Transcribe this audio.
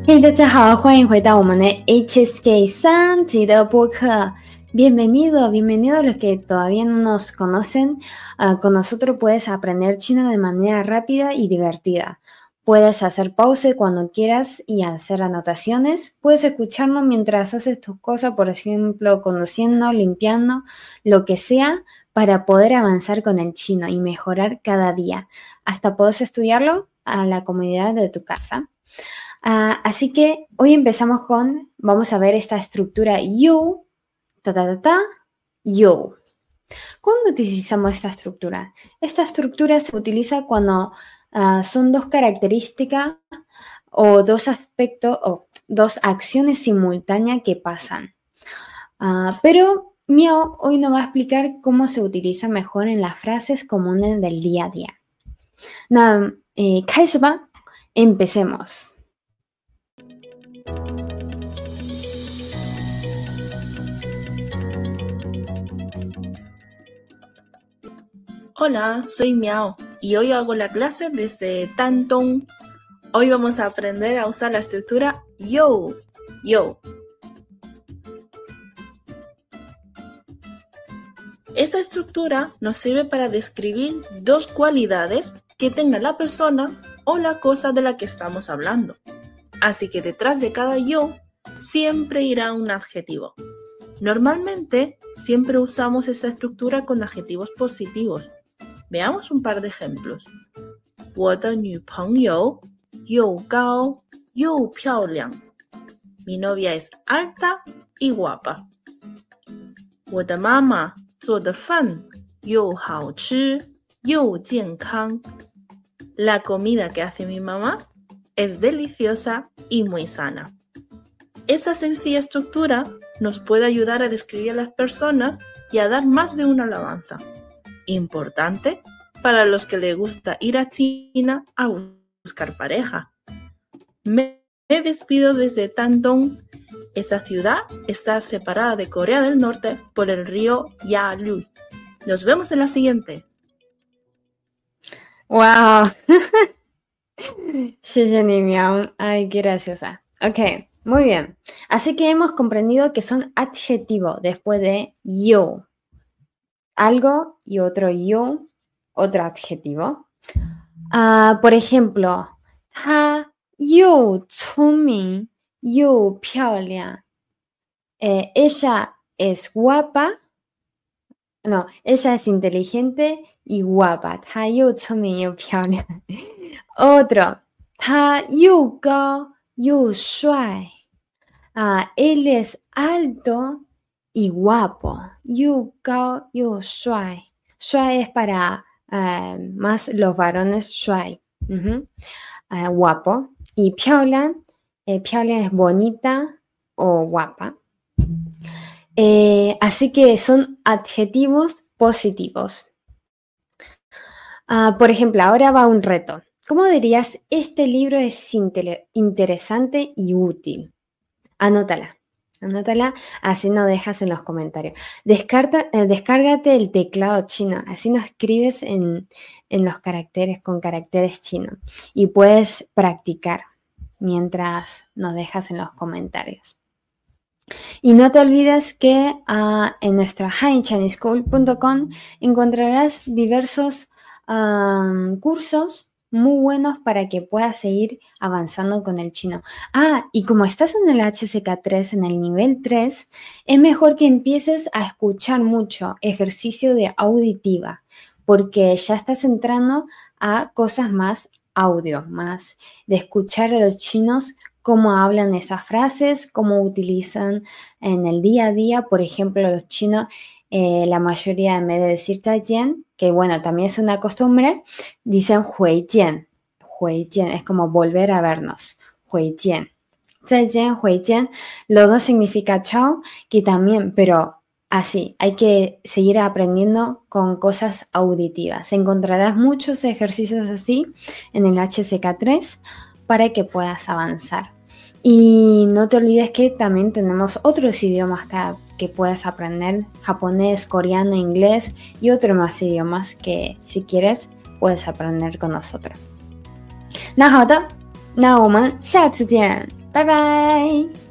嘿，大家好，欢迎回到我们的 HSK 3集的播客。Bienvenidos los que todavía no nos conocen. Con nosotros puedes aprender chino de manera rápida y divertida. Puedes hacer pausa cuando quieras y hacer anotaciones. Puedes escucharnos mientras haces tus cosas, por ejemplo, conduciendo, limpiando, lo que sea, para poder avanzar con el chino y mejorar cada día. Hasta puedes estudiarlo a la comodidad de tu casa. Así que hoy empezamos vamos a ver esta estructura you, you. ¿Cuándo utilizamos esta estructura? Esta estructura se utiliza cuando son dos características o dos aspectos o dos acciones simultáneas que pasan. Pero Miao hoy nos va a explicar cómo se utiliza mejor en las frases comunes del día a día. 那开始吧， empecemos. Hola, soy Miao y hoy hago la clase desde Tantong. Hoy vamos a aprender a usar la estructura yo. Esta estructura nos sirve para describir dos cualidades que tenga la persona o la cosa de la que estamos hablando. Así que detrás de cada yo siempre irá un adjetivo. Normalmente siempre usamos esta estructura con adjetivos positivos. Veamos un par de ejemplos. 我的女朋友又高又漂亮. Mi novia es alta y guapa. 我的妈妈做的饭又好吃又健康. La comida que hace mi mamá es deliciosa y muy sana. Esta sencilla estructura nos puede ayudar a describir a las personas y a dar más de una alabanza. Importante para los que les gusta ir a China a buscar pareja. Me despido desde Tantong. Esta ciudad está separada de Corea del Norte por el río Yalu. Nos vemos en la siguiente. ¡Wow! 谢谢你, Miao. Ay, qué graciosa. Ok, muy bien. Así que hemos comprendido que son adjetivos después de yo. Algo y otro yo, otro adjetivo. Por ejemplo, 她又聪明又漂亮. Ella es guapa. No, ella es inteligente y guapa. 她又聪明又漂亮. Otro, 他又高又帅. Él es alto y guapo. 又高又帅. 帅 es para más los varones 帅. Guapo. Y 漂亮, 漂亮 es bonita o guapa. Así que son adjetivos positivos. Por ejemplo, ahora va un reto. ¿Cómo dirías este libro es interesante y útil? Anótala, así no dejas en los comentarios. Descárgate el teclado chino, así no escribes en los caracteres con caracteres chinos y puedes practicar mientras nos dejas en los comentarios. Y no te olvides que en nuestra HiChineseSchool.com encontrarás diversos cursos muy buenos para que puedas seguir avanzando con el chino. Y como estás en el HSK3, en el nivel 3, es mejor que empieces a escuchar mucho ejercicio de auditiva, porque ya estás entrando a cosas más audio, más de escuchar a los chinos cómo hablan esas frases, cómo utilizan en el día a día. Por ejemplo, los chinos, la mayoría en vez de decir 再见, que bueno, también es una costumbre, dicen 回见, es como volver a vernos, 回见. 再见, 回见, los dos significa chao, que también, pero así, hay que seguir aprendiendo con cosas auditivas. Encontrarás muchos ejercicios así en el HSK3 para que puedas avanzar. Y no te olvides que también tenemos otros idiomas que puedes aprender, japonés, coreano, inglés y otros más idiomas que si quieres puedes aprender con nosotros. 那好的，那我们下次见。 Bye bye.